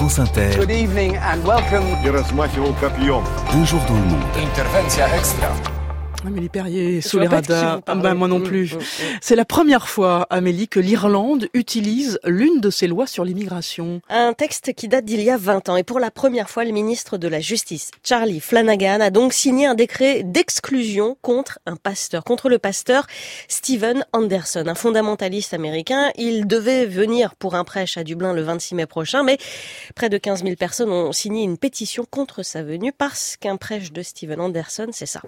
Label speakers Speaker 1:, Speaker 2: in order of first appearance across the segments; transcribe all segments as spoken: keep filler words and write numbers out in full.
Speaker 1: France Inter.
Speaker 2: Good evening and welcome.
Speaker 1: Un jour dans le monde.
Speaker 2: Intervention extra.
Speaker 3: Amélie Perrier,
Speaker 4: Je
Speaker 3: sous
Speaker 4: vois
Speaker 3: les
Speaker 4: pas de qui
Speaker 3: radars.
Speaker 4: vous parlez.
Speaker 3: Bah, moi non plus.
Speaker 4: Mmh, mmh, mmh.
Speaker 3: C'est la première fois, Amélie, que l'Irlande utilise l'une de ses lois sur l'immigration.
Speaker 4: Un texte qui date d'il y a vingt ans. Et pour la première fois, le ministre de la Justice, Charlie Flanagan, a donc signé un décret d'exclusion contre un pasteur, contre le pasteur Steven Anderson, un fondamentaliste américain. Il devait venir pour un prêche à Dublin le vingt-six mai prochain, mais près de quinze mille personnes ont signé une pétition contre sa venue parce qu'un prêche de Steven Anderson, c'est ça.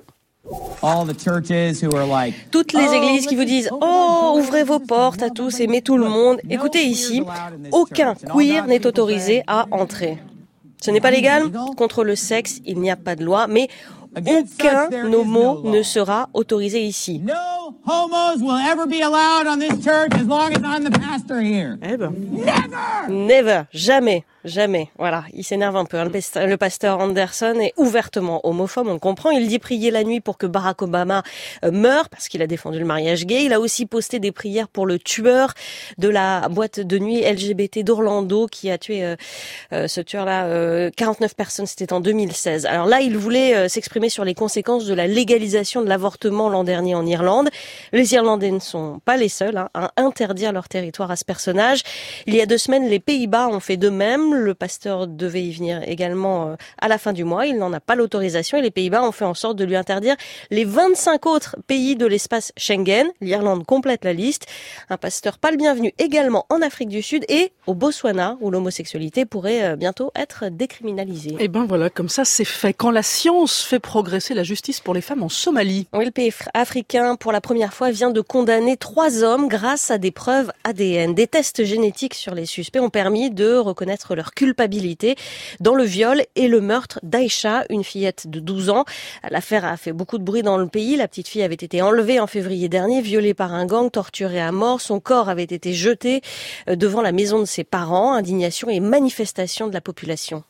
Speaker 4: Toutes les églises qui vous disent « Oh, ouvrez vos portes à tous, aimez tout le monde ». Écoutez ici, aucun queer n'est autorisé à entrer. Ce n'est pas légal, contre le sexe, il n'y a pas de loi, mais aucun homo ne sera autorisé ici.
Speaker 5: No homos will ever be allowed on this church as long as I'm the pastor here.
Speaker 3: Eh ben.
Speaker 5: Never!
Speaker 4: Never, jamais, jamais. Voilà, il s'énerve un peu. hein. Le past- Le pasteur Anderson est ouvertement homophobe, on le comprend. Il dit prier la nuit pour que Barack Obama euh, meure, parce qu'il a défendu le mariage gay. Il a aussi posté des prières pour le tueur de la boîte de nuit L G B T d'Orlando, qui a tué euh, euh, ce tueur-là, euh, quarante-neuf personnes, c'était en deux mille seize. Alors là, il voulait euh, s'exprimer sur les conséquences de la légalisation de l'avortement l'an dernier en Irlande. Les Irlandais ne sont pas les seuls hein, à interdire leur territoire à ce personnage. Il y a deux semaines, les Pays-Bas ont fait de même. Le pasteur devait y venir également euh, à la fin du mois. Il n'en a pas l'autorisation et les Pays-Bas ont fait en sorte de lui interdire les vingt-cinq autres pays de l'espace Schengen. L'Irlande complète la liste. Un pasteur pas le bienvenu également en Afrique du Sud et au Botswana, où l'homosexualité pourrait euh, bientôt être décriminalisée.
Speaker 3: Eh ben voilà, comme ça c'est fait. Quand la science fait progresser la justice pour les femmes en Somalie.
Speaker 4: Oui, le pays fr- africain, pour la première fois, vient de condamner trois hommes grâce à des preuves A D N. Des tests génétiques sur les suspects ont permis de reconnaître leur culpabilité dans le viol et le meurtre d'Aïcha, une fillette de douze ans. L'affaire a fait beaucoup de bruit dans le pays. La petite fille avait été enlevée en février dernier, violée par un gang, torturée à mort. Son corps avait été jeté devant la maison de ses parents. Indignation et manifestation de la population.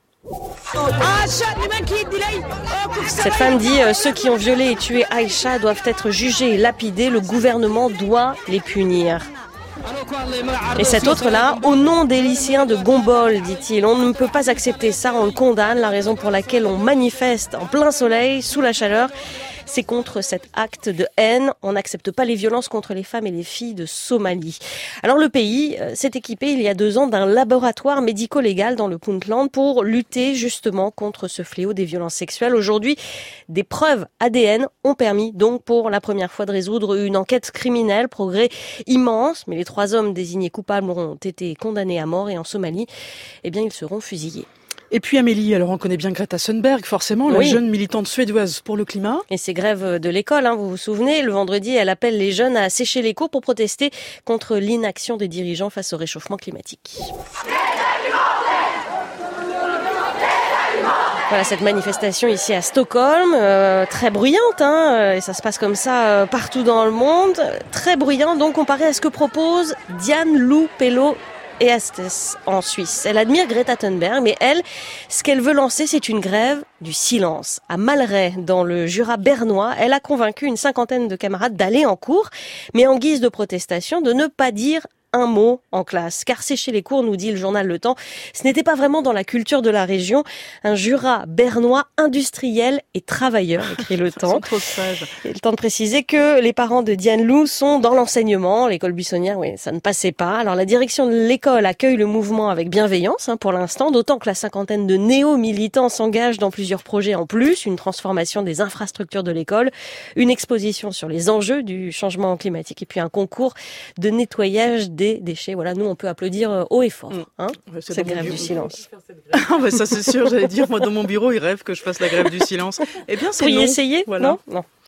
Speaker 4: Cette femme dit euh, ceux qui ont violé et tué Aïcha doivent être jugés et lapidés. Le gouvernement doit les punir. Et cet autre-là, au nom des lycéens de Gombol, dit-il, on ne peut pas accepter ça, on le condamne. La raison pour laquelle on manifeste en plein soleil, sous la chaleur, c'est contre cet acte de haine. On n'accepte pas les violences contre les femmes et les filles de Somalie. Alors le pays euh, s'est équipé il y a deux ans d'un laboratoire médico-légal dans le Puntland pour lutter justement contre ce fléau des violences sexuelles. Aujourd'hui, des preuves A D N ont permis donc pour la première fois de résoudre une enquête criminelle. Progrès immense, mais les trois hommes désignés coupables ont été condamnés à mort et en Somalie, eh bien ils seront fusillés.
Speaker 3: Et puis Amélie, alors on connaît bien Greta Thunberg, forcément, la
Speaker 4: Oui.
Speaker 3: jeune militante suédoise pour le climat.
Speaker 4: Et ces grèves de l'école, hein, vous vous souvenez, le vendredi, elle appelle les jeunes à sécher les cours pour protester contre l'inaction des dirigeants face au réchauffement climatique. Voilà cette manifestation ici à Stockholm, euh, très bruyante, hein, et ça se passe comme ça euh, partout dans le monde, très bruyante, donc comparé à ce que propose Diane Lou Pello et Astes en Suisse. Elle admire Greta Thunberg, mais elle, ce qu'elle veut lancer, c'est une grève du silence. À Malray, dans le Jura bernois, elle a convaincu une cinquantaine de camarades d'aller en cours, mais en guise de protestation, de ne pas dire un mot en classe. Car sécher les cours, nous dit le journal Le Temps, ce n'était pas vraiment dans la culture de la région. Un Jura bernois industriel et travailleur, écrit Le Temps.
Speaker 3: Trop sage.
Speaker 4: Et le temps de préciser que les parents de Diane Lou sont dans l'enseignement. L'école buissonnière, oui, ça ne passait pas. Alors la direction de l'école accueille le mouvement avec bienveillance hein, pour l'instant, d'autant que la cinquantaine de néo-militants s'engagent dans plusieurs projets en plus. Une transformation des infrastructures de l'école, une exposition sur les enjeux du changement climatique et puis un concours de nettoyage des déchets. Voilà, nous on peut applaudir haut et fort. Hein,
Speaker 3: Ouais, c'est
Speaker 4: cette
Speaker 3: dans mon
Speaker 4: grève du
Speaker 3: bureau.
Speaker 4: silence.
Speaker 3: Ah bah ça c'est sûr, j'allais dire, moi dans mon bureau, ils rêvent que je fasse la grève du silence. Eh bien c'est
Speaker 4: Pour y
Speaker 3: non.
Speaker 4: essayer
Speaker 3: Voilà.
Speaker 4: Non, non.